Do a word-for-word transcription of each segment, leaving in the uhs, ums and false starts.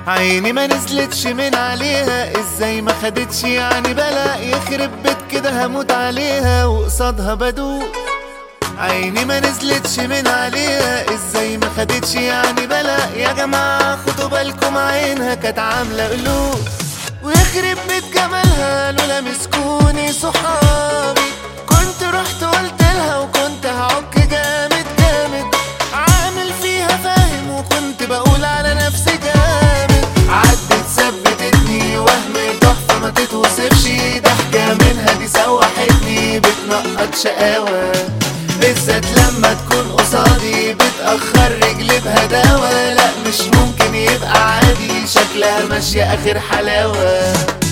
عيني ما نزلتش من عليها، ازاي ما خدتش يعني بلا يخرب بيت كده هموت عليها وقصادها بدوق. عيني ما نزلتش من عليها، ازاي ما خدتش يعني بلا يا جماعة خدوا بالكم عينها كانت عاملة قلوب. ويخرب بيت جمالها لولا مسكوني صحابي كنت رحت قلت لها وكنت هعك جامد جامد. عامل فيها فاهم وكنت بقول على نفسي جامد. عدت ثبتتني وهم تحفة ما تتوصفش، ضحكة منها دي سوحتني بتنقط شقاوة، بالذات لما تكون قصادي بتأخر رجلي بهداوة. لا مش ممكن يبقى عادي، شكلها ماشية آخر حلاوة.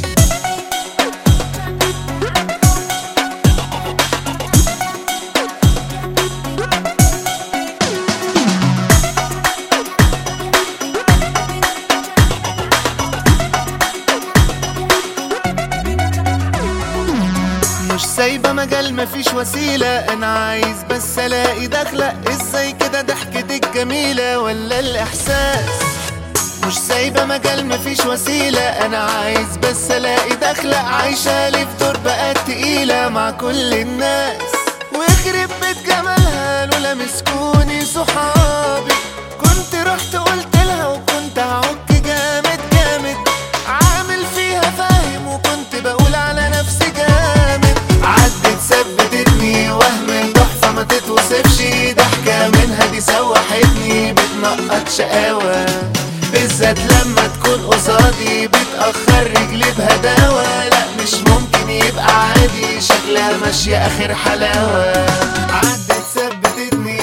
مش سايبة مجال مفيش وسيلة، انا عايز بس الاقي دخلة. ازاي كده ضحكتك جميلة ولا الاحساس؟ مش سايبة مجال مفيش وسيلة، انا عايز بس الاقي دخلة. عايشة لي في دور بقت تقيلة مع كل الناس. ويخرب بيت جمالها لولا مسكوني صحابي كنت رحت قلت لها وكنت هعك جامد جامد. عامل فيها فاهم وكنت بقول على نفسي جامد. عدت ثبتتني وهم تحفة ما تتوصفش، ضحكة منها دي سوحتني بتنقط شقاوة، بالذات لما تكون قصادي بتأخر رجلي بهداوة. لا مش ممكن يبقى عادي، شكلها ماشية آخر حلاوة. عدت ثبتتني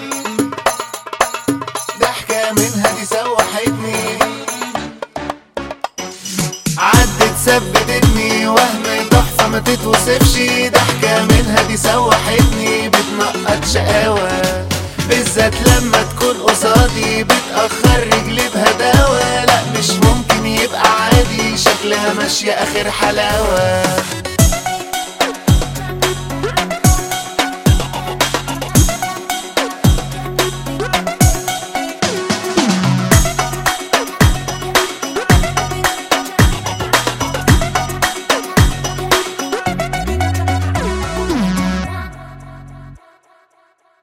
ضحكة منها دي سوحتني. عدت ثبتتني وهم تحفة ما تتوصفش، ضحكة منها دي سوحتني بتنقط شقاوة، بالذات لما تكون قصادي بتأخر رجلي بهداوة. لا مش ممكن يبقى عادي، شكلها ماشية آخر حلاوة.